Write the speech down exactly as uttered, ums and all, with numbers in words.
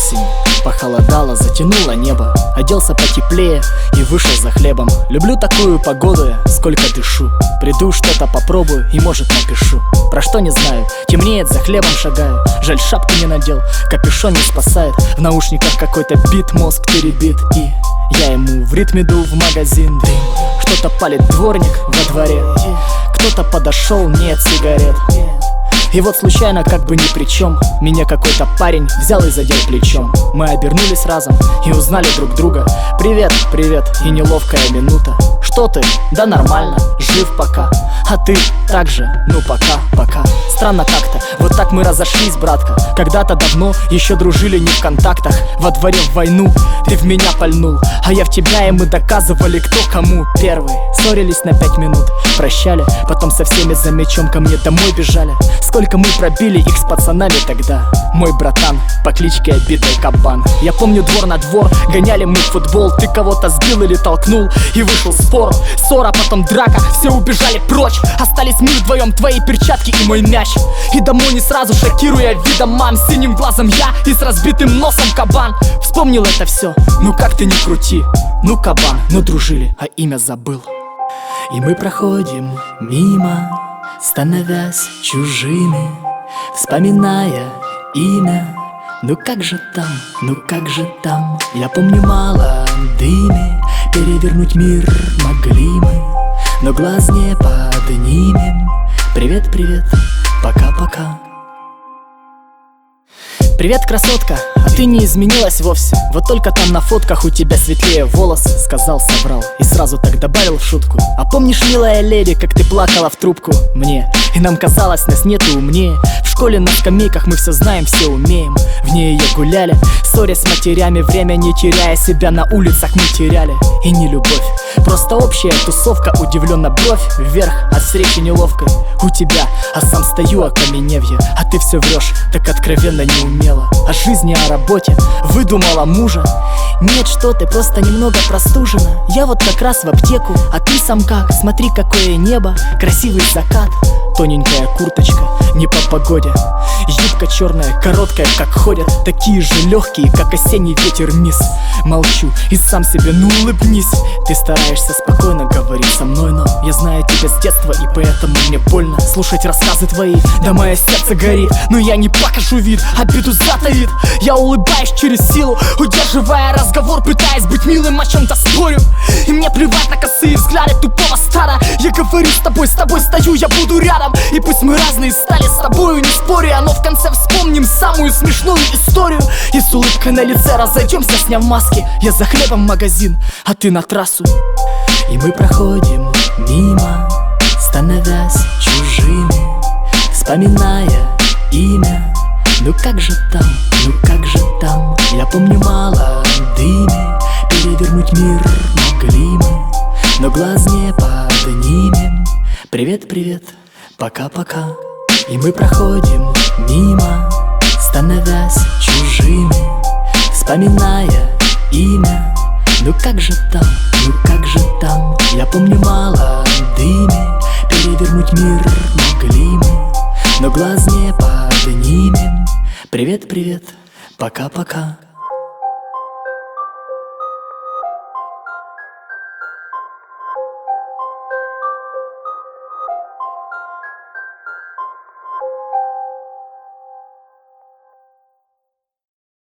Осень похолодала, затянула небо. Оделся потеплее и вышел за хлебом. Люблю такую погоду я, сколько дышу. Приду, что-то попробую и, может, напишу. Про что не знаю, темнеет, за хлебом шагаю. Жаль, шапку не надел, капюшон не спасает. В наушниках какой-то бит, мозг теребит. И я ему в ритме ду в магазин. Дым, что-то палит дворник во дворе. Кто-то подошел, нет сигарет. И вот случайно, как бы ни при чем, меня какой-то парень взял и задел плечом. Мы обернулись разом и узнали друг друга. Привет, привет, и неловкая минута. Что ты? Да нормально, жив пока. А ты так же, ну пока, пока. Странно как-то, вот так мы разошлись, братка. Когда-то давно еще дружили не в контактах. Во дворе в войну ты в меня пальнул, а я в тебя, и мы доказывали, кто кому первый. Ссорились на пять минут, прощали, потом со всеми за мечом ко мне домой бежали. Сколько мы пробили их с пацанами тогда. Мой братан по кличке Обитый Кабан. Я помню двор на двор, гоняли мы в футбол. Ты кого-то сбил или толкнул, и вышел спор. Ссора, потом драка, все убежали прочь. Остались мы вдвоем, твои перчатки и мой мяч. И домой не сразу, шокируя видом мам. Синим глазом я и с разбитым носом Кабан. Вспомнил это все, ну как ты не крути. Ну Кабан, ну дружили, а имя забыл. И мы проходим мимо, становясь чужими, вспоминая имя. Ну как же там, ну как же там. Я помню молодыми перевернуть мир могли мы, но глаз не поднимем. Привет, привет, пока-пока. Привет, красотка, а ты не изменилась вовсе. Вот только там на фотках у тебя светлее волосы. Сказал, соврал и сразу так добавил в шутку. А помнишь, милая леди, как ты плакала в трубку мне? И нам казалось, нас нету умнее. В школе на скамейках мы все знаем, все умеем. В ней ее гуляли, ссорясь с матерями, время не теряя себя на улицах мы теряли. И не любовь, просто общая тусовка. Удивленно бровь вверх от встречи неловкой у тебя, а сам стою окаменев я. А ты все врешь, так откровенно не умела. О жизни, о работе, выдумала мужа. Нет, что ты, просто немного простужена. Я вот как раз в аптеку, а ты сам как? Смотри, какое небо, красивый закат. Тоненькая курточка, не по погоде. Юбка черная, короткая, как ходят. Такие же легкие, как осенний ветер, мисс. Молчу и сам себе, ну улыбнись. Ты стараешься спокойно говорить со мной, но я знаю тебя с детства, и поэтому мне больно слушать рассказы твои. Да мое сердце горит, но я не покажу вид, обиду затаит. Я улыбаюсь через силу, удерживая разговор, пытаясь быть милым, о чем-то спорю. И мне плевать на косые взгляды тупого стада. Я говорю с тобой, с тобой стою, я буду рядом. И пусть мы разные стали с тобою, не споря, но в конце вспомним самую смешную историю. И с улыбкой на лице разойдемся, сняв маски. Я за хлебом в магазин, а ты на трассу. И мы проходим мимо, становясь чужими, вспоминая имя. Ну как же там, ну как же там. Я помню молодыми перевернуть мир могли мы, но глаз не поднимем. Привет, привет, пока-пока. И мы проходим мимо, становясь чужими, вспоминая имя. Ну как же там, ну как же там. Я помню молодыми перевернуть мир могли мы, но глаз не поднимем. Привет, привет, пока-пока.